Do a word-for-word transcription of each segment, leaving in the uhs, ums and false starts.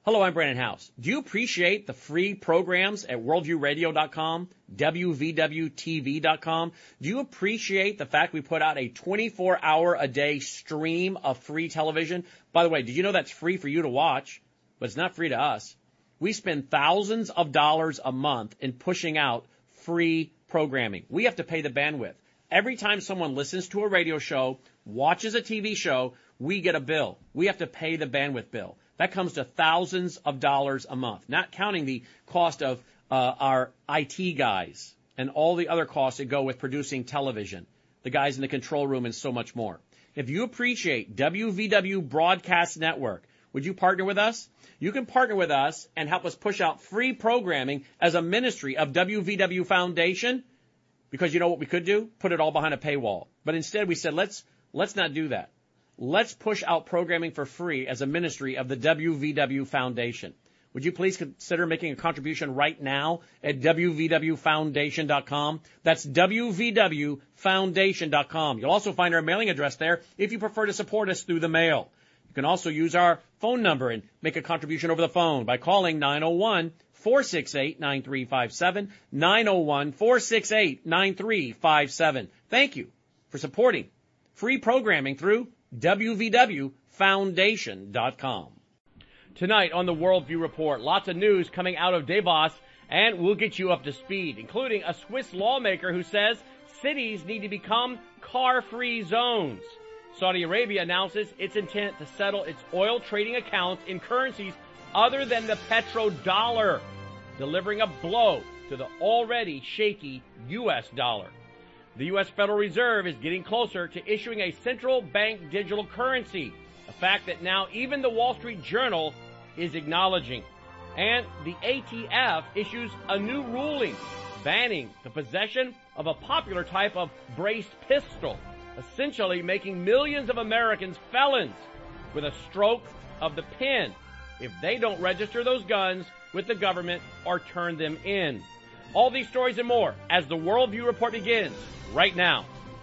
Hello, I'm Brandon House. Do you appreciate the free programs at worldview radio dot com, W V W T V dot com? Do you appreciate the fact we put out a twenty-four hour a day stream of free television? By the way, did you know that's free for you to watch, but it's not free to us? We spend thousands of dollars a month in pushing out free programming. We have to pay the bandwidth. Every time someone listens to a radio show, watches a T V show, we get a bill. We have to pay the bandwidth bill. That comes to thousands of dollars a month, not counting the cost of uh, our I T guys and all the other costs that go with producing television, the guys in the control room, and so much more. If you appreciate W V W Broadcast Network, would you partner with us? You can partner with us and help us push out free programming as a ministry of W V W Foundation, because you know what we could do? Put it all behind a paywall. But instead we said, let's let's not do that. Let's push out programming for free as a ministry of the W V W Foundation. Would you please consider making a contribution right now at W V W Foundation dot com? That's W V W Foundation dot com. You'll also find our mailing address there if you prefer to support us through the mail. You can also use our phone number and make a contribution over the phone by calling nine oh one, four six eight, nine three five seven, nine oh one, four six eight, nine three five seven. Thank you for supporting free programming through W V W Foundation dot com. Tonight on the Worldview Report, lots of news coming out of Davos, and we'll get you up to speed, including a Swiss lawmaker who says cities need to become car-free zones. Saudi Arabia announces its intent to settle its oil trading accounts in currencies other than the petrodollar, delivering a blow to the already shaky U S dollar. The U S Federal Reserve is getting closer to issuing a central bank digital currency, a fact that now even the Wall Street Journal is acknowledging. And the A T F issues a new ruling banning the possession of a popular type of braced pistol, essentially making millions of Americans felons with a stroke of the pen if they don't register those guns with the government or turn them in. All these stories and more as the Worldview Report begins right now.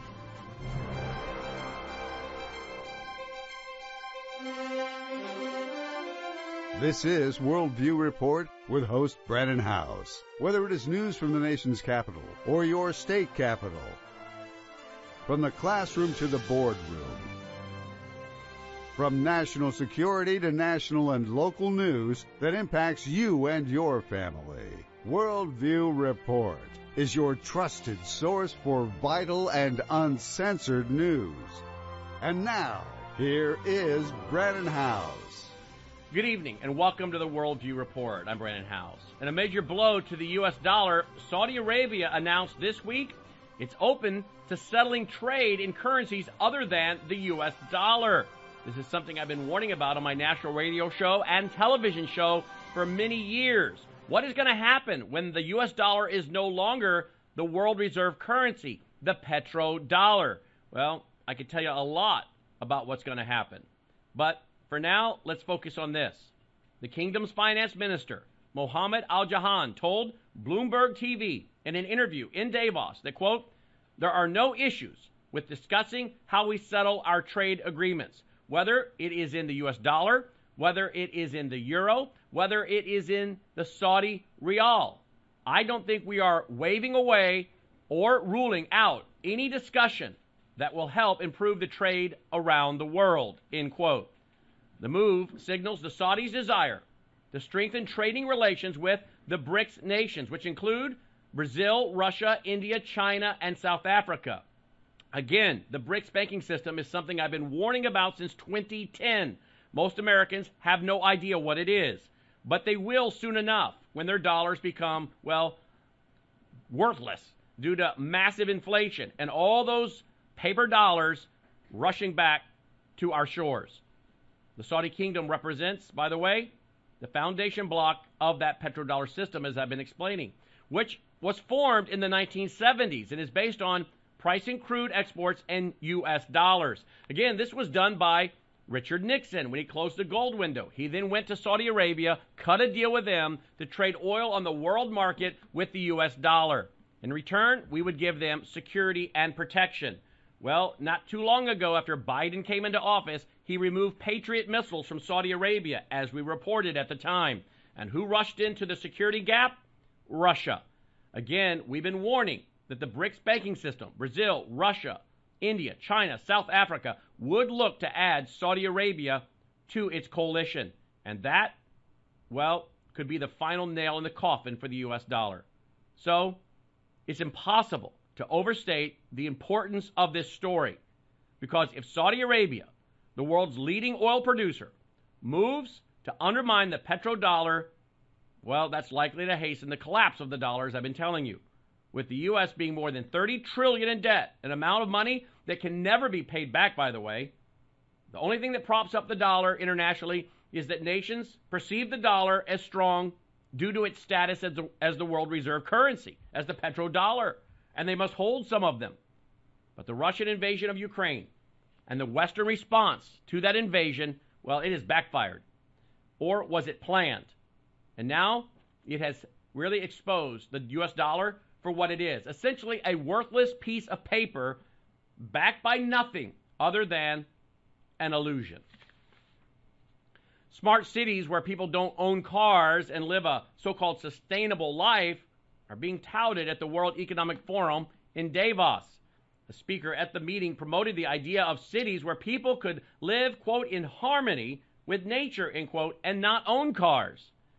This is Worldview Report with host Brandon House. Whether it is news from the nation's capital or your state capital, from the classroom to the boardroom, from national security to national and local news that impacts you and your family, Worldview Report is your trusted source for vital and uncensored news. And now, here is Brandon House. Good evening and welcome to the Worldview Report. I'm Brandon House. In a major blow to the U S dollar, Saudi Arabia announced this week it's open to settling trade in currencies other than the U S dollar. This is something I've been warning about on my national radio show and television show for many years. What is going to happen when the U S dollar is no longer the world reserve currency, the petrodollar? Well, I could tell you a lot about what's going to happen. But for now, let's focus on this. The kingdom's finance minister, Mohammed Al-Jahan, told Bloomberg T V in an interview in Davos that, quote, there are no issues with discussing how we settle our trade agreements, whether it is in the U S dollar, whether it is in the euro, whether it is in the Saudi rial. I don't think we are waving away or ruling out any discussion that will help improve the trade around the world, end quote. The move signals the Saudis' desire to strengthen trading relations with the BRICS nations, which include Brazil, Russia, India, China, and South Africa. Again, the BRICS banking system is something I've been warning about since twenty ten. Most Americans have no idea what it is, but they will soon enough when their dollars become, well, worthless due to massive inflation and all those paper dollars rushing back to our shores. The Saudi kingdom represents, by the way, the foundation block of that petrodollar system, as I've been explaining, which was formed in the nineteen seventies and is based on pricing crude exports in U S dollars. Again, this was done by Richard Nixon when he closed the gold window. He then went to Saudi Arabia, cut a deal with them to trade oil on the world market with the U S dollar. In return, we would give them security and protection. Well, not too long ago, after Biden came into office, he removed Patriot missiles from Saudi Arabia, as we reported at the time. And who rushed into the security gap? Russia. Again, we've been warning that the BRICS banking system, Brazil, Russia, India, China, South Africa, would look to add Saudi Arabia to its coalition. And that, well, could be the final nail in the coffin for the U S dollar. So, it's impossible to overstate the importance of this story. Because if Saudi Arabia, the world's leading oil producer, moves to undermine the petrodollar, well, that's likely to hasten the collapse of the dollar, as I've been telling you. With the U S being more than thirty trillion dollars in debt, an amount of money that can never be paid back, by the way. The only thing that props up the dollar internationally is that nations perceive the dollar as strong due to its status as the, as the world reserve currency, as the petrodollar, and they must hold some of them. But the Russian invasion of Ukraine and the Western response to that invasion, well, it has backfired. Or was it planned? And now it has really exposed the U S dollar for what it is. Essentially a worthless piece of paper backed by nothing other than an illusion. Smart cities where people don't own cars and live a so-called sustainable life are being touted at the World Economic Forum in Davos. The speaker at the meeting promoted the idea of cities where people could live, quote, in harmony with nature, end quote, and not own cars.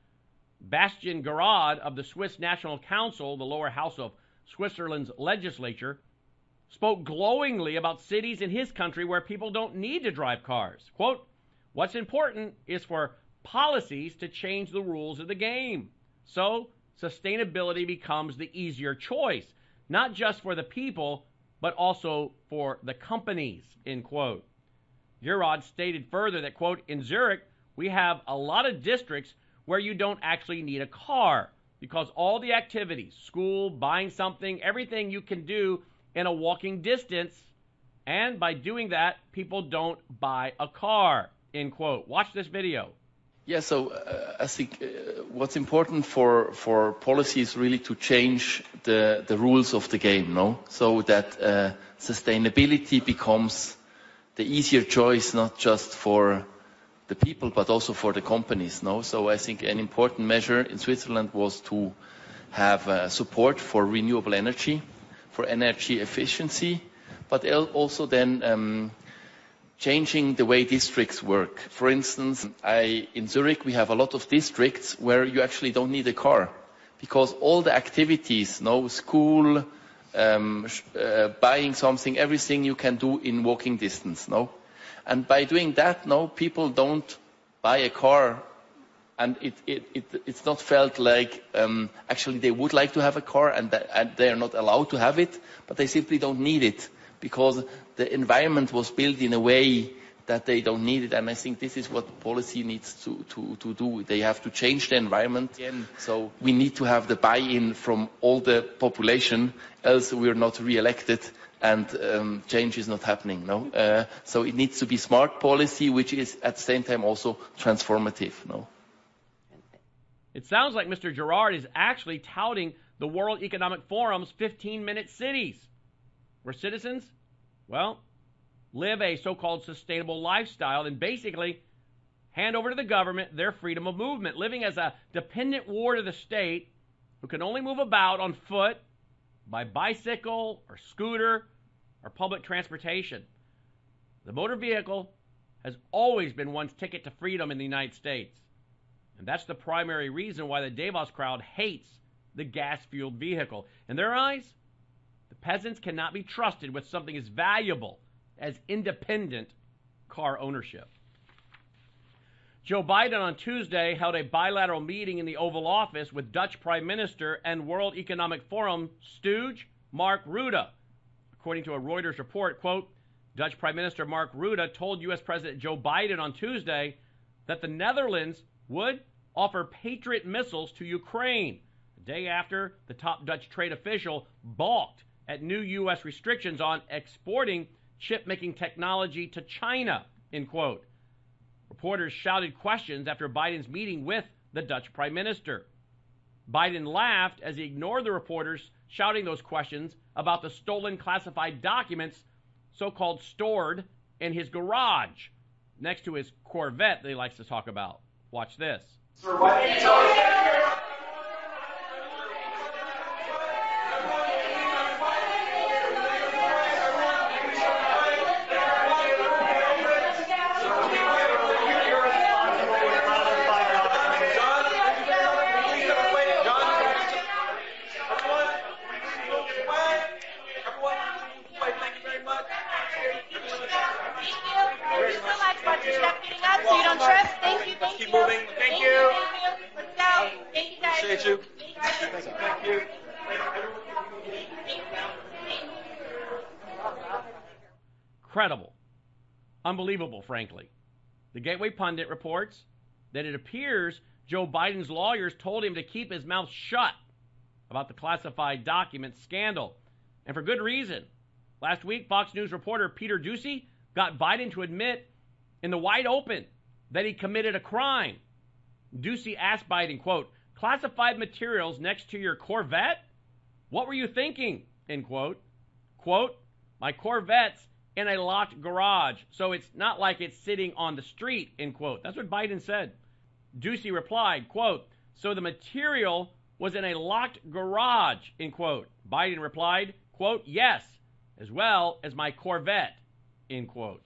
Bastian Garrod of the Swiss National Council, the lower house of Switzerland's legislature, spoke glowingly about cities in his country where people don't need to drive cars. Quote, what's important is for policies to change the rules of the game. So sustainability becomes the easier choice, not just for the people, but also for the companies, end quote. Garrod stated further that, quote, in Zurich, we have a lot of districts where you don't actually need a car because all the activities, school, buying something, everything you can do in a walking distance, and by doing that, people don't buy a car, end quote. Watch this video. Yeah, so uh, I think uh, what's important for, for policy is really to change the, the rules of the game, no? So that uh, sustainability becomes the easier choice, not just for the people, but also for the companies, no? So I think an important measure in Switzerland was to have uh, support for renewable energy, for energy efficiency, but also then um, changing the way districts work. For instance, I, in Zurich, we have a lot of districts where you actually don't need a car because all the activities, no, school, um, uh, buying something, everything you can do in walking distance, no? And by doing that, no, people don't buy a car, and it, it, it, it's not felt like um, actually they would like to have a car and, that, and they are not allowed to have it, but they simply don't need it because the environment was built in a way that they don't need it. And I think this is what policy needs to, to, to do. They have to change the environment. Again, so we need to have the buy-in from all the population, else we're not re-elected and um, change is not happening. No, uh, so it needs to be smart policy, which is at the same time also transformative. No. It sounds like Mister Garrod is actually touting the World Economic Forum's fifteen-minute cities, where citizens, well, live a so-called sustainable lifestyle and basically hand over to the government their freedom of movement, living as a dependent ward of the state who can only move about on foot, by bicycle or scooter or public transportation. The motor vehicle has always been one's ticket to freedom in the United States. And that's the primary reason why the Davos crowd hates the gas-fueled vehicle. In their eyes, the peasants cannot be trusted with something as valuable as independent car ownership. Joe Biden on Tuesday held a bilateral meeting in the Oval Office with Dutch Prime Minister and World Economic Forum stooge Mark Rutte. According to a Reuters report, quote, Dutch Prime Minister Mark Rutte told U S President Joe Biden on Tuesday that the Netherlands would offer Patriot missiles to Ukraine, a day after the top Dutch trade official balked at new U S restrictions on exporting chip-making technology to China, end quote. Reporters shouted questions after Biden's meeting with the Dutch Prime Minister. Biden laughed as he ignored the reporters shouting those questions about the stolen classified documents, so-called stored in his garage. next to his Corvette that he likes to talk about. Watch this. Incredible. Unbelievable, frankly. The Gateway Pundit reports that it appears Joe Biden's lawyers told him to keep his mouth shut about the classified document scandal. And for good reason. Last week, Fox News reporter Peter Doocy got Biden to admit in the wide open that he committed a crime. Doocy asked Biden, quote, classified materials next to your Corvette? What were you thinking? End quote. Quote, my Corvette's in a locked garage, so it's not like it's sitting on the street, end quote. That's what Biden said. Doocy replied, quote, so the material was in a locked garage, end quote. Biden replied, quote, yes, as well as my Corvette, end quote.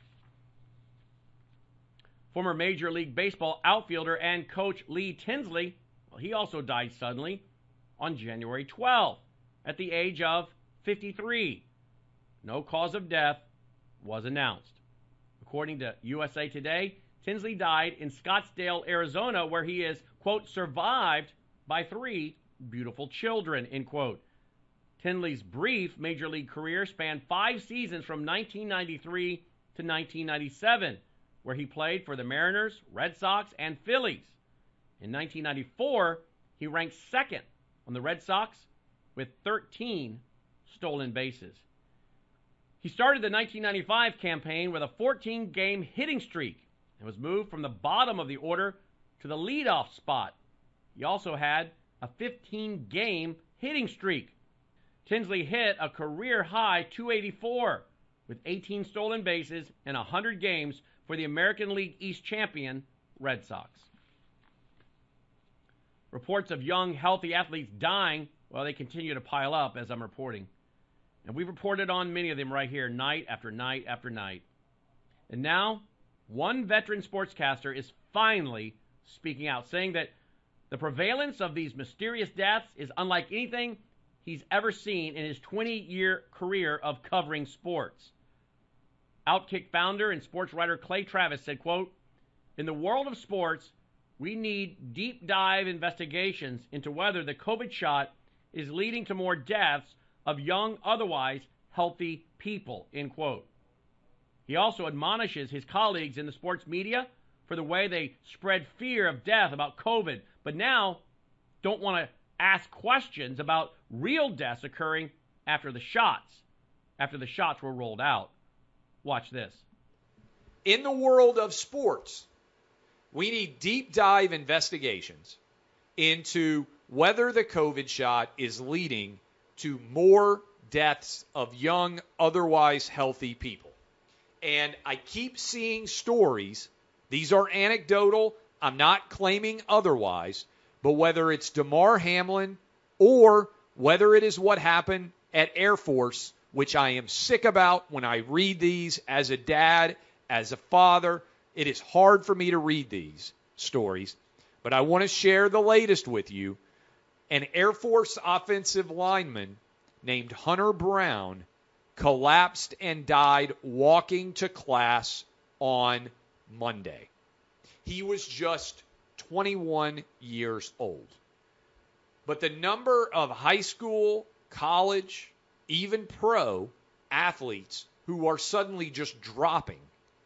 Former Major League Baseball outfielder and coach Lee Tinsley, well, he also died suddenly on January twelfth at the age of fifty-three. No cause of death was announced. According to U S A Today, Tinsley died in Scottsdale, Arizona, where he is, quote, survived by three beautiful children, end quote. Tinsley's brief Major League career spanned five seasons from nineteen ninety-three to nineteen ninety-seven, where he played for the Mariners, Red Sox, and Phillies. In nineteen ninety-four, he ranked second on the Red Sox with thirteen stolen bases. He started the nineteen ninety-five campaign with a fourteen-game hitting streak and was moved from the bottom of the order to the leadoff spot. He also had a fifteen-game hitting streak. Tinsley hit a career-high two eighty-four with eighteen stolen bases and one hundred games for the American League East champion Red Sox. Reports of young, healthy athletes dying, well, they continue to pile up as I'm reporting. And we've reported on many of them right here, night after night after night. And now, one veteran sportscaster is finally speaking out, saying that the prevalence of these mysterious deaths is unlike anything he's ever seen in his twenty-year career of covering sports. Outkick founder and sports writer Clay Travis said, quote, in the world of sports, we need deep dive investigations into whether the COVID shot is leading to more deaths of young, otherwise healthy people, end quote. He also admonishes his colleagues in the sports media for the way they spread fear of death about COVID, but now don't want to ask questions about real deaths occurring after the shots, after the shots were rolled out. Watch this. In the world of sports, we need deep dive investigations into whether the COVID shot is leading to more deaths of young, otherwise healthy people. And I keep seeing stories. These are anecdotal. I'm not claiming otherwise. But whether it's Damar Hamlin or whether it is what happened at Air Force, which I am sick about when I read these as a dad, as a father, it is hard for me to read these stories. But I want to share the latest with you. An Air Force offensive lineman named Hunter Brown collapsed and died walking to class on Monday. He was just twenty-one years old. But the number of high school, college, even pro athletes who are suddenly just dropping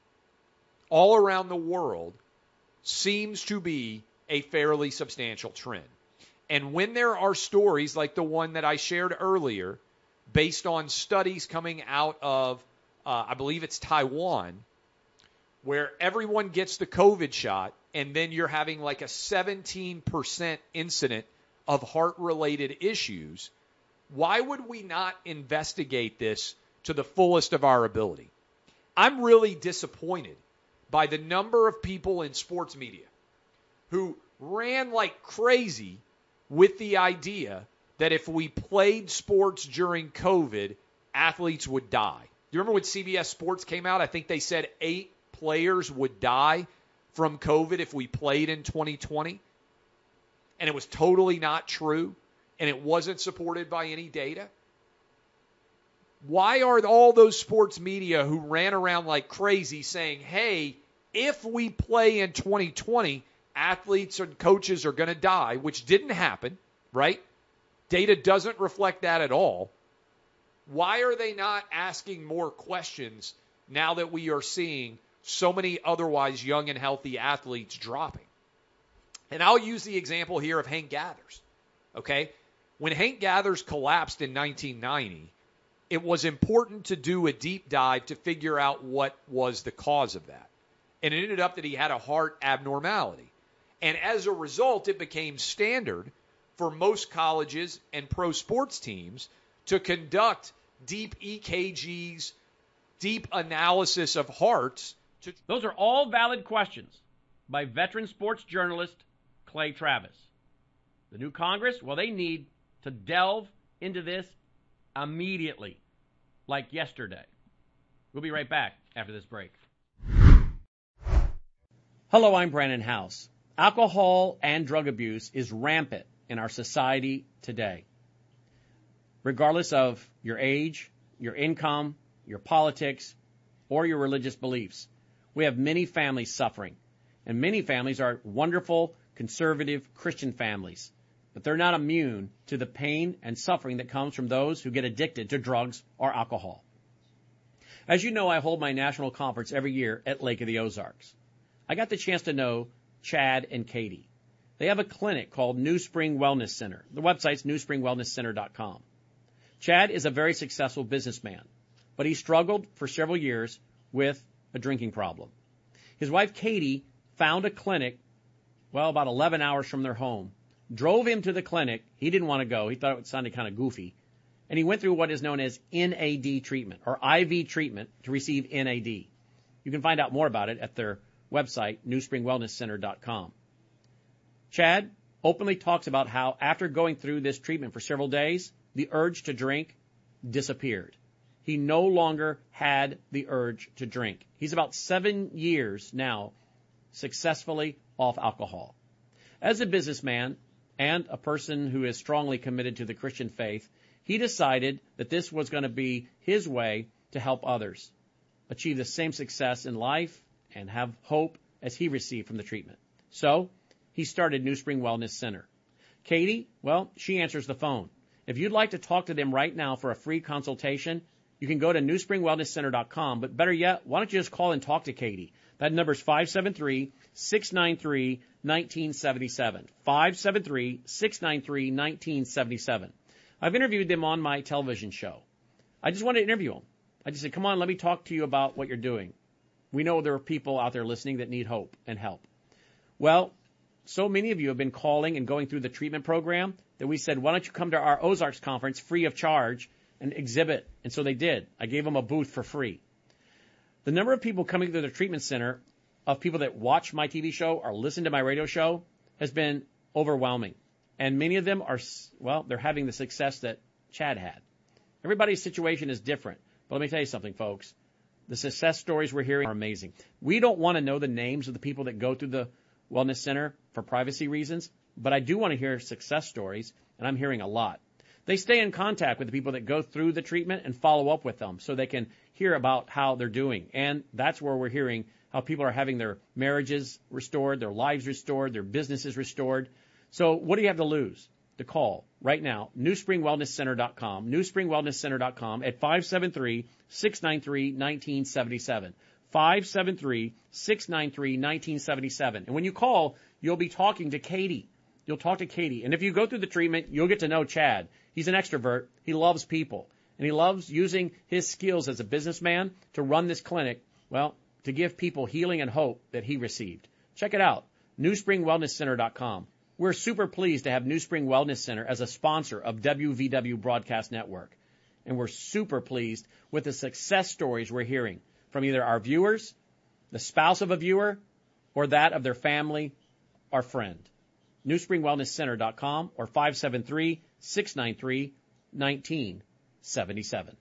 all around the world seems to be a fairly substantial trend. And when there are stories like the one that I shared earlier, based on studies coming out of, uh, I believe it's Taiwan, where everyone gets the COVID shot, and then you're having like a seventeen percent incident of heart-related issues, why would we not investigate this to the fullest of our ability? I'm really disappointed by the number of people in sports media who ran like crazy with the idea that if we played sports during COVID, athletes would die. Do you remember when C B S Sports came out? I think they said eight players would die from COVID if we played in twenty twenty. And it was totally not true. And it wasn't supported by any data. Why are all those sports media who ran around like crazy saying, hey, if we play in twenty twenty, athletes and coaches are going to die, which didn't happen, right? Data doesn't reflect that at all. Why are they not asking more questions now that we are seeing so many otherwise young and healthy athletes dropping? And I'll use the example here of Hank Gathers, okay? When Hank Gathers collapsed in nineteen ninety, it was important to do a deep dive to figure out what was the cause of that. And it ended up that he had a heart abnormality. And as a result, it became standard for most colleges and pro sports teams to conduct deep E K Gs, deep analysis of hearts. To- Those are all valid questions by veteran sports journalist Clay Travis. The new Congress, well, they need to delve into this immediately, like yesterday. We'll be right back after this break. Hello, I'm Brandon House. Alcohol and drug abuse is rampant in our society today. Regardless of your age, your income, your politics, or your religious beliefs, we have many families suffering. And many families are wonderful, conservative Christian families. But they're not immune to the pain and suffering that comes from those who get addicted to drugs or alcohol. As you know, I hold my national conference every year at Lake of the Ozarks. I got the chance to know Chad and Katie. They have a clinic called New Spring Wellness Center. The website's new spring wellness center dot com. Chad is a very successful businessman, but he struggled for several years with a drinking problem. His wife, Katie, found a clinic, well, about eleven hours from their home, drove him to the clinic. He didn't want to go. He thought it sounded kind of goofy. And he went through what is known as N A D treatment, or I V treatment, to receive N A D. You can find out more about it at their website, new spring wellness center dot com. Chad openly talks about how after going through this treatment for several days, the urge to drink disappeared. He no longer had the urge to drink. He's about seven years now successfully off alcohol. As a businessman and a person who is strongly committed to the Christian faith, he decided that this was going to be his way to help others achieve the same success in life and have hope as he received from the treatment. So he started New Spring Wellness Center. Katie, well, she answers the phone. If you'd like to talk to them right now for a free consultation, you can go to new spring wellness center dot com. But better yet, why don't you just call and talk to Katie? That number is five seven three, six nine three, one nine seven seven. five seven three, six nine three, one nine seven seven. I've interviewed them on my television show. I just wanted to interview them. I just said, come on, let me talk to you about what you're doing. We know there are people out there listening that need hope and help. Well, so many of you have been calling and going through the treatment program that we said, why don't you come to our Ozarks conference free of charge and exhibit? And so they did. I gave them a booth for free. The number of people coming to the treatment center, of people that watch my T V show or listen to my radio show, has been overwhelming. And many of them are, well, they're having the success that Chad had. Everybody's situation is different. But let me tell you something, folks. The success stories we're hearing are amazing. We don't want to know the names of the people that go through the Wellness Center for privacy reasons, but I do want to hear success stories, and I'm hearing a lot. They stay in contact with the people that go through the treatment and follow up with them so they can hear about how they're doing. And that's where we're hearing how people are having their marriages restored, their lives restored, their businesses restored. So what do you have to lose? To call right now, new spring wellness center dot com, new spring wellness center dot com at five seven three, six nine three, one nine seven seven. five seven three, six nine three, one nine seven seven. And when you call, you'll be talking to Katie. You'll talk to Katie. And if you go through the treatment, you'll get to know Chad. He's an extrovert. He loves people. And he loves using his skills as a businessman to run this clinic, well, to give people healing and hope that he received. Check it out, new spring wellness center dot com. We're super pleased to have New Spring Wellness Center as a sponsor of W V W Broadcast Network. And we're super pleased with the success stories we're hearing from either our viewers the spouse of a viewer, or that of their family or friend. new spring wellness center dot com or five seven three, six nine three, one nine seven seven.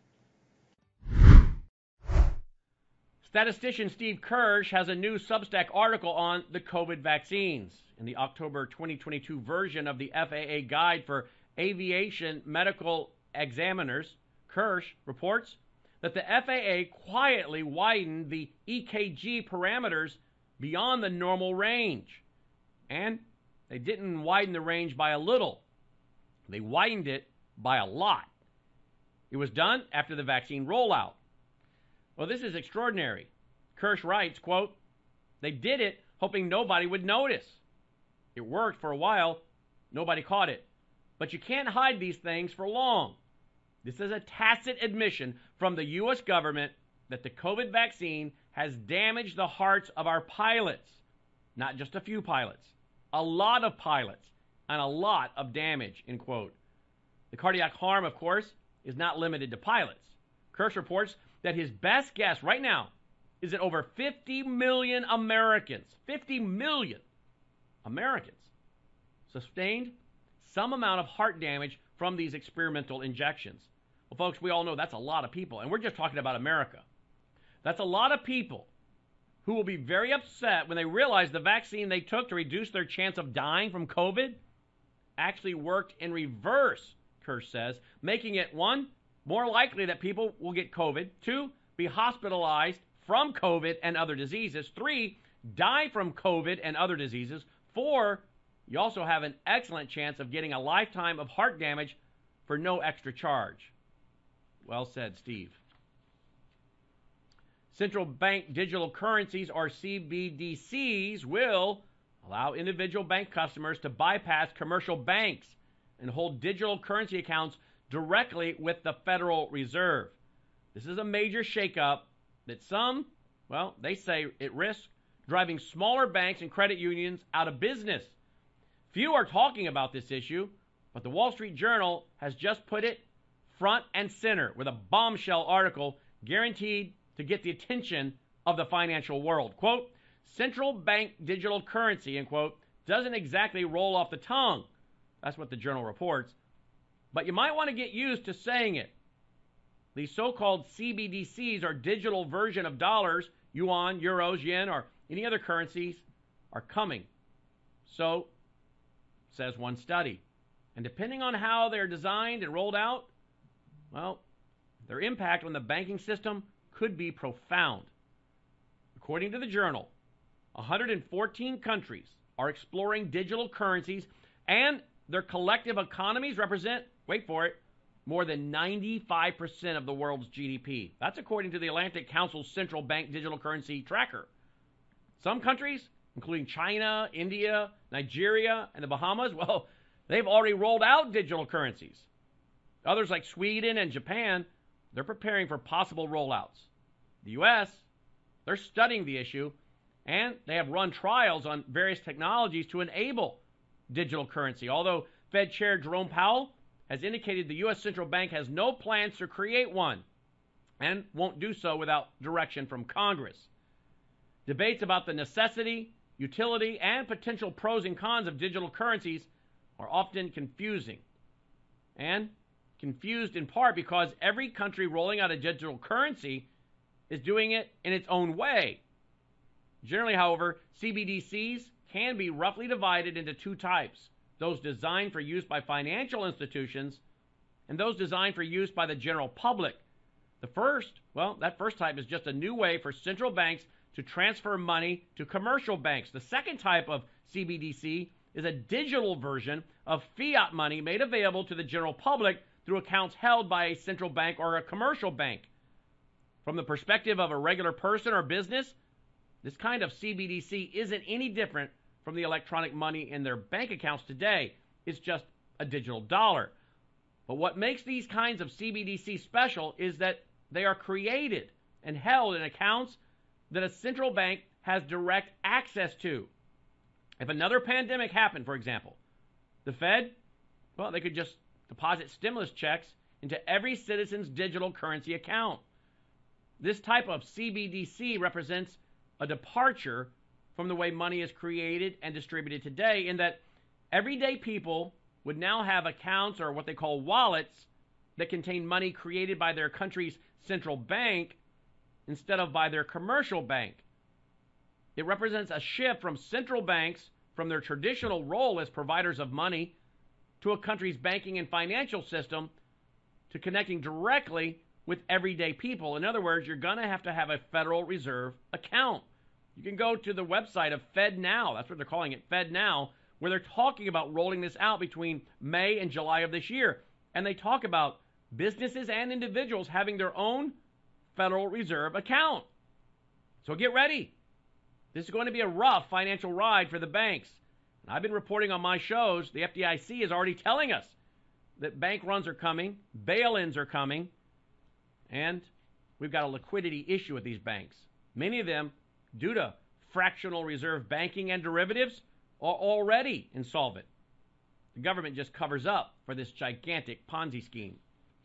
Statistician Steve Kirsch has a new Substack article on the COVID vaccines. In the October twenty twenty-two version of the F A A Guide for Aviation Medical Examiners, Kirsch reports that the F A A quietly widened the E K G parameters beyond the normal range. And they didn't widen the range by a little. They widened it by a lot. It was done after the vaccine rollout. Well, this is extraordinary. Kirsch writes, quote, "They did it hoping nobody would notice. It worked for a while. Nobody caught it. But you can't hide these things for long. This is a tacit admission from the U S government that the COVID vaccine has damaged the hearts of our pilots. Not just a few pilots. A lot of pilots. And a lot of damage," end quote. The cardiac harm, of course, is not limited to pilots. Kirsch reports that his best guess right now is that over fifty million Americans, fifty million Americans, sustained some amount of heart damage from these experimental injections. Well, folks, we all know that's a lot of people, and we're just talking about America. That's a lot of people who will be very upset when they realize the vaccine they took to reduce their chance of dying from COVID actually worked in reverse, Kirsch says, making it, one, more likely that people will get COVID, two, be hospitalized from COVID and other diseases, three, die from COVID and other diseases, four, you also have an excellent chance of getting a lifetime of heart damage for no extra charge. Well said, Steve. Central bank digital currencies, or C B D Cs, will allow individual bank customers to bypass commercial banks and hold digital currency accounts directly with the Federal Reserve. This is a major shakeup that some, well, they say it risks driving smaller banks and credit unions out of business. Few are talking about this issue, but the Wall Street Journal has just put it front and center with a bombshell article guaranteed to get the attention of the financial world. Quote, "Central bank digital currency," end quote, doesn't exactly roll off the tongue. That's what the Journal reports. But you might want to get used to saying it. These so-called C B D Cs, or digital version of dollars, yuan, euros, yen, or any other currencies, are coming. So, says one study. And depending on how they're designed and rolled out, well, their impact on the banking system could be profound. According to the Journal, one hundred fourteen countries are exploring digital currencies, and their collective economies represent, wait for it, more than ninety-five percent of the world's G D P. That's according to the Atlantic Council's Central Bank Digital Currency Tracker. Some countries, including China, India, Nigeria, and the Bahamas, well, they've already rolled out digital currencies. Others like Sweden and Japan, they're preparing for possible rollouts. The U S, they're studying the issue, and they have run trials on various technologies to enable digital currency. Although Fed Chair Jerome Powell has indicated the U S Central Bank has no plans to create one and won't do so without direction from Congress. Debates about the necessity, utility, and potential pros and cons of digital currencies are often confusing. And confused in part because every country rolling out a digital currency is doing it in its own way. Generally, however, C B D Cs can be roughly divided into two types: those designed for use by financial institutions and those designed for use by the general public. The first, well, that first type is just a new way for central banks to transfer money to commercial banks. The second type of C B D C is a digital version of fiat money made available to the general public through accounts held by a central bank or a commercial bank. From the perspective of a regular person or business, this kind of C B D C isn't any different from the electronic money in their bank accounts today. It's just a digital dollar. But what makes these kinds of C B D C special is that they are created and held in accounts that a central bank has direct access to. If another pandemic happened, for example, the Fed, well, they could just deposit stimulus checks into every citizen's digital currency account. This type of C B D C represents a departure from the way money is created and distributed today, in that everyday people would now have accounts, or what they call wallets, that contain money created by their country's central bank instead of by their commercial bank. It represents a shift from central banks, from their traditional role as providers of money, to a country's banking and financial system, to connecting directly with everyday people. In other words, you're going to have to have a Federal Reserve account. You can go to the website of FedNow, that's what they're calling it, FedNow, where they're talking about rolling this out between May and July of this year. And they talk about businesses and individuals having their own Federal Reserve account. So get ready. This is going to be a rough financial ride for the banks. And I've been reporting on my shows, the F D I C is already telling us that bank runs are coming, bail-ins are coming, and we've got a liquidity issue with these banks. Many of them, due to fractional reserve banking and derivatives, are already insolvent. The government just covers up for this gigantic Ponzi scheme.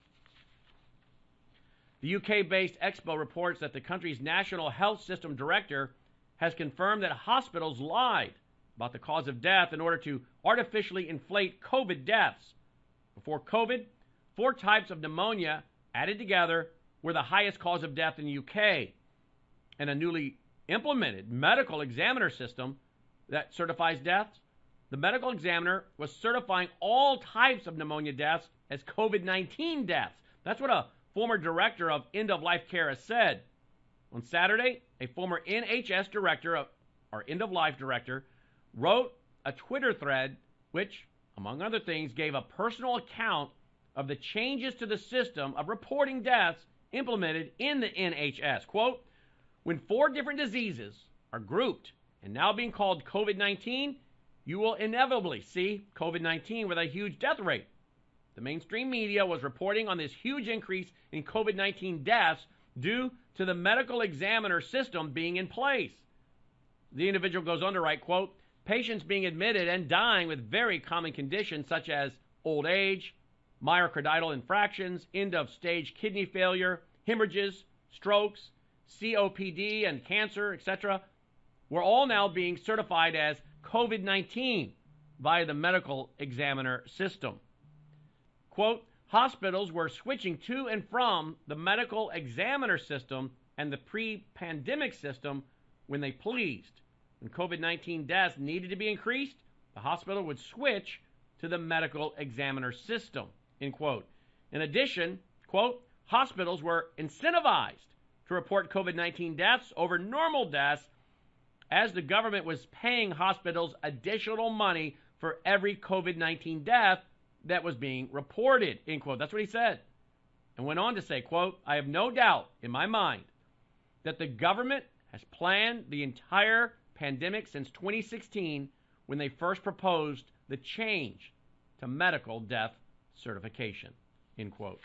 The U K-based Expo reports that the country's National Health System director has confirmed that hospitals lied about the cause of death in order to artificially inflate COVID deaths. Before COVID, four types of pneumonia added together were the highest cause of death in the U K. And a newly implemented medical examiner system that certifies deaths, the medical examiner was certifying all types of pneumonia deaths as COVID nineteen deaths. That's what a former director of end-of-life care has said. On Saturday, a former N H S director, of, or end-of-life director, wrote a Twitter thread which, among other things, gave a personal account of the changes to the system of reporting deaths implemented in the N H S. Quote, when four different diseases are grouped and now being called COVID nineteen, you will inevitably see COVID nineteen with a huge death rate. The mainstream media was reporting on this huge increase in COVID nineteen deaths due to the medical examiner system being in place. The individual goes on to write, quote, patients being admitted and dying with very common conditions such as old age, myocardial infarctions, end-of-stage kidney failure, hemorrhages, strokes, C O P D, and cancer, et cetera, were all now being certified as COVID nineteen by the medical examiner system. Quote, hospitals were switching to and from the medical examiner system and the pre-pandemic system when they pleased. When COVID nineteen deaths needed to be increased, the hospital would switch to the medical examiner system, end quote. In addition, quote, hospitals were incentivized to report COVID nineteen deaths over normal deaths as the government was paying hospitals additional money for every COVID nineteen death that was being reported, end quote. That's what he said. And went on to say, quote, I have no doubt in my mind that the government has planned the entire pandemic since twenty sixteen when they first proposed the change to medical death certification, end quote.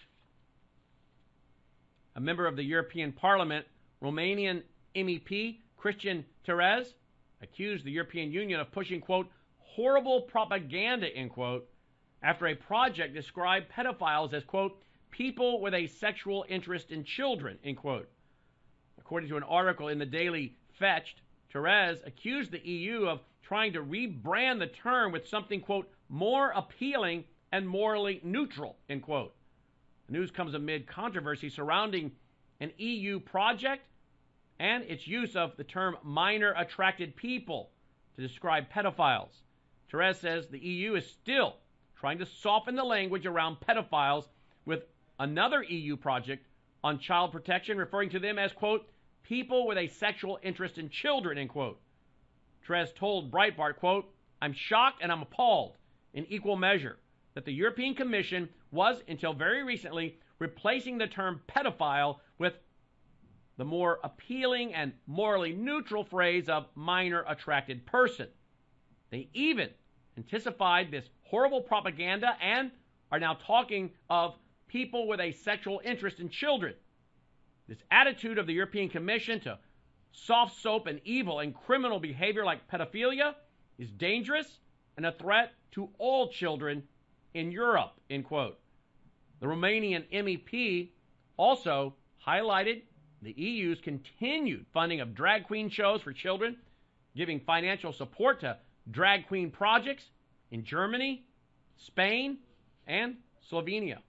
A member of the European Parliament, Romanian M E P Cristian Terez, accused the European Union of pushing, quote, horrible propaganda, end quote, after a project described pedophiles as, quote, people with a sexual interest in children, end quote. According to an article in the Daily Fetched, Terez accused the E U of trying to rebrand the term with something, quote, more appealing and morally neutral, end quote. The news comes amid controversy surrounding an E U project and its use of the term minor attracted people to describe pedophiles. Terez says the E U is still trying to soften the language around pedophiles with another E U project on child protection, referring to them as, quote, people with a sexual interest in children, end quote. Terez told Breitbart, quote, I'm shocked and I'm appalled in equal measure that the European Commission was, until very recently, replacing the term pedophile with the more appealing and morally neutral phrase of minor attracted person. They even intensified this horrible propaganda and are now talking of people with a sexual interest in children. This attitude of the European Commission to soft soap and evil and criminal behavior like pedophilia is dangerous and a threat to all children in Europe, end quote. The Romanian M E P also highlighted the E U's continued funding of drag queen shows for children, giving financial support to drag queen projects in Germany, Spain, and Slovenia.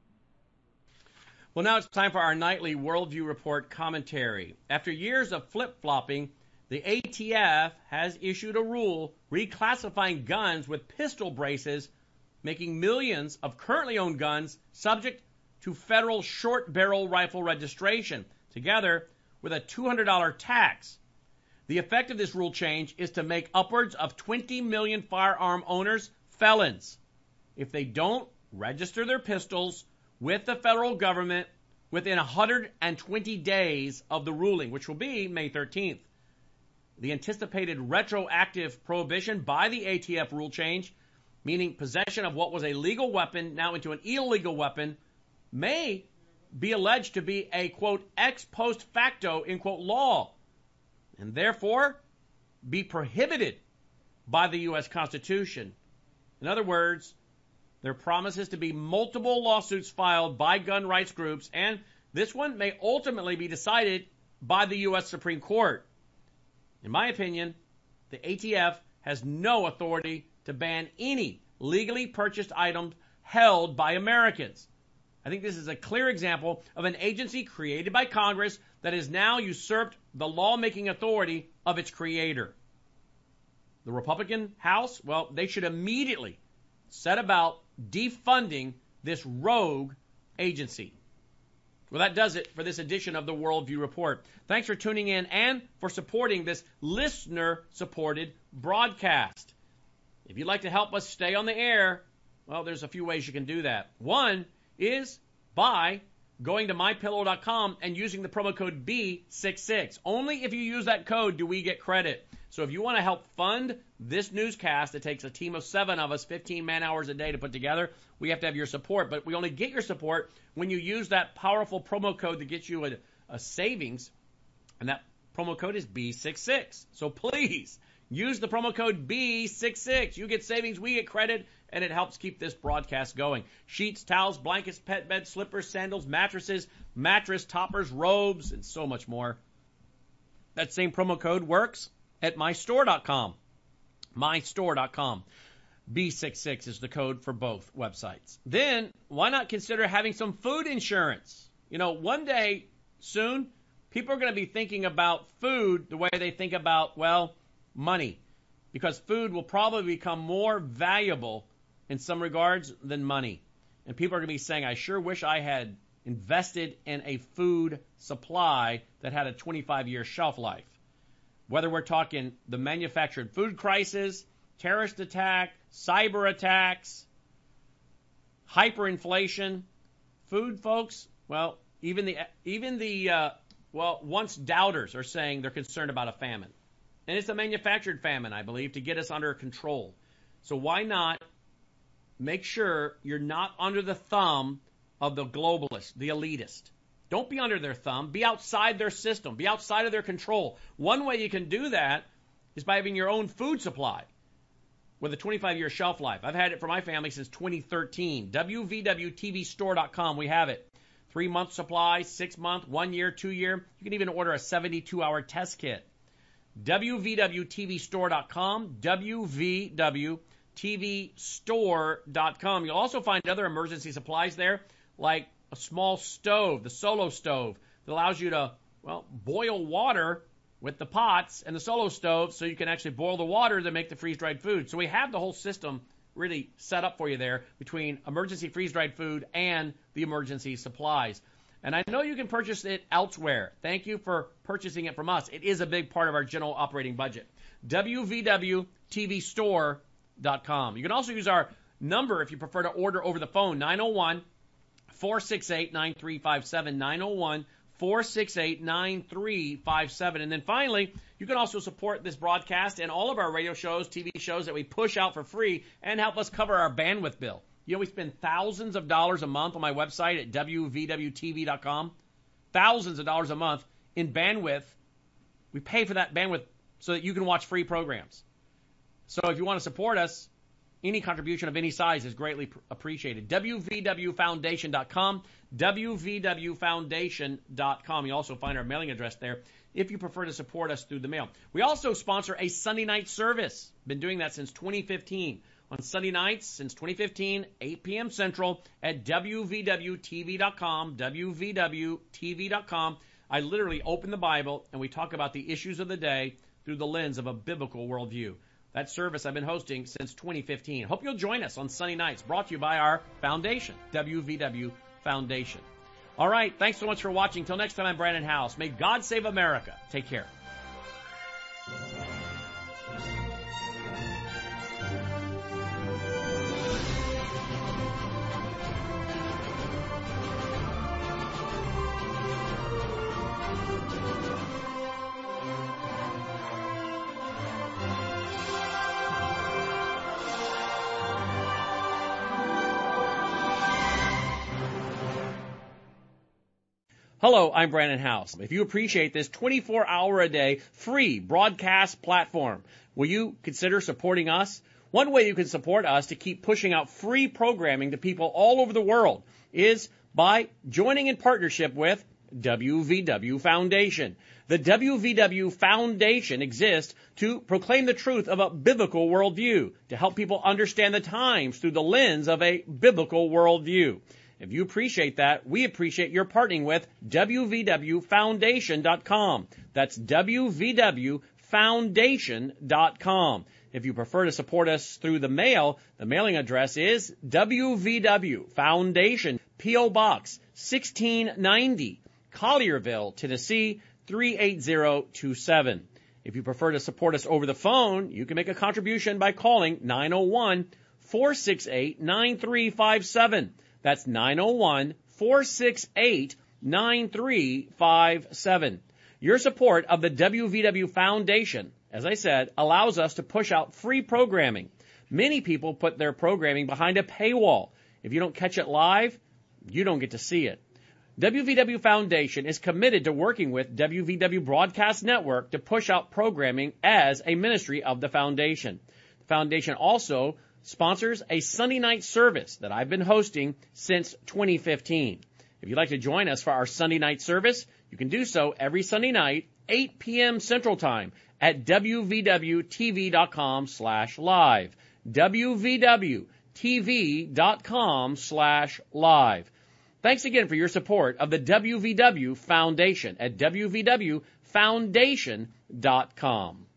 Well, now it's time for our nightly Worldview Report commentary. After years of flip-flopping, the A T F has issued a rule reclassifying guns with pistol braces, making millions of currently owned guns subject to federal short-barrel rifle registration, together with a two hundred dollars tax. The effect of this rule change is to make upwards of twenty million firearm owners felons if they don't register their pistols with the federal government within one hundred twenty days of the ruling, which will be May thirteenth. The anticipated retroactive prohibition by the A T F rule change, meaning possession of what was a legal weapon now into an illegal weapon, may be alleged to be a, quote, ex post facto, end quote, law, and therefore be prohibited by the U S Constitution. In other words, there promises to be multiple lawsuits filed by gun rights groups, and this one may ultimately be decided by the U S Supreme Court. In my opinion, the A T F has no authority to ban any legally purchased items held by Americans. I think this is a clear example of an agency created by Congress that has now usurped the lawmaking authority of its creator. The Republican House, well, they should immediately set about defunding this rogue agency. Well, that does it for this edition of the Worldview Report. Thanks for tuning in and for supporting this listener-supported broadcast. If you'd like to help us stay on the air, well, there's a few ways you can do that. One is by going to my pillow dot com and using the promo code B sixty-six. Only if you use that code do we get credit. So if you want to help fund this newscast, it takes a team of seven of us, fifteen man hours a day to put together. We have to have your support, but we only get your support when you use that powerful promo code that gets you a, a savings, and that promo code is B sixty-six. So please use the promo code B sixty-six. You get savings, we get credit, and it helps keep this broadcast going. Sheets, towels, blankets, pet beds, slippers, sandals, mattresses, mattress toppers, robes, and so much more. That same promo code works at my store dot com. my store dot com. B sixty-six is the code for both websites. Then, why not consider having some food insurance? You know, one day soon, people are going to be thinking about food the way they think about, well, money. Because food will probably become more valuable in some regards than money. And people are going to be saying, I sure wish I had invested in a food supply that had a twenty-five year shelf life. Whether we're talking the manufactured food crisis, terrorist attack, cyber attacks, hyperinflation, food, folks, well, even the, even the uh, well, once doubters are saying they're concerned about a famine. And it's a manufactured famine, I believe, to get us under control. So why not make sure you're not under the thumb of the globalist, the elitist? Don't be under their thumb. Be outside their system. Be outside of their control. One way you can do that is by having your own food supply with a twenty-five year shelf life. I've had it for my family since twenty thirteen. W V W T V store dot com. We have it. Three month supply, six month, one year, two year. You can even order a seventy-two hour test kit. W V W T V store dot com. W V W T V store dot com. You'll also find other emergency supplies there, like a small stove, the Solo stove, that allows you to, well, boil water with the pots and the Solo stove so you can actually boil the water to make the freeze-dried food. So we have the whole system really set up for you there between emergency freeze-dried food and the emergency supplies. And I know you can purchase it elsewhere. Thank you for purchasing it from us. It is a big part of our general operating budget. W V W T V store dot com. You can also use our number if you prefer to order over the phone, nine oh one, four six eight, nine three five seven, nine oh one, four six eight, nine three five seven. And then finally, you can also support this broadcast and all of our radio shows, T V shows that we push out for free and help us cover our bandwidth bill. You know, we spend thousands of dollars a month on my website at W V W T V dot com. Thousands of dollars a month in bandwidth. We pay for that bandwidth so that you can watch free programs. So if you want to support us, Any contribution of any size is greatly pr- appreciated. W V W foundation dot com, W V W foundation dot com. You also find our mailing address there if you prefer to support us through the mail. We also sponsor a Sunday night service. Been doing that since twenty fifteen. On Sunday nights since twenty fifteen, eight p.m. Central at W V W T V dot com, W V W T V dot com. I literally open the Bible and we talk about the issues of the day through the lens of a biblical worldview. That service I've been hosting since twenty fifteen. Hope you'll join us on Sunday nights, brought to you by our foundation, W V W Foundation. All right, thanks so much for watching. Till next time, I'm Brandon House. May God save America. Take care. Hello, I'm Brandon House. If you appreciate this twenty-four hour a day free broadcast platform, will you consider supporting us? One way you can support us to keep pushing out free programming to people all over the world is by joining in partnership with W V W Foundation. The W V W Foundation exists to proclaim the truth of a biblical worldview, to help people understand the times through the lens of a biblical worldview. If you appreciate that, we appreciate your partnering with W V W foundation dot com. That's W V W foundation dot com. If you prefer to support us through the mail, the mailing address is W V W Foundation, P O. Box sixteen ninety, Collierville, Tennessee three eight zero two seven. If you prefer to support us over the phone, you can make a contribution by calling nine oh one, four six eight, nine three five seven. That's nine oh one, four six eight, nine three five seven. Your support of the W V W Foundation, as I said, allows us to push out free programming. Many people put their programming behind a paywall. If you don't catch it live, you don't get to see it. W V W Foundation is committed to working with W V W Broadcast Network to push out programming as a ministry of the Foundation. The Foundation also sponsors a Sunday night service that I've been hosting since twenty fifteen. If you'd like to join us for our Sunday night service, you can do so every Sunday night, eight p.m. Central Time at W V W T V dot com slash live. W V W T V dot com slash live. Thanks again for your support of the W V W Foundation at W V W foundation dot com.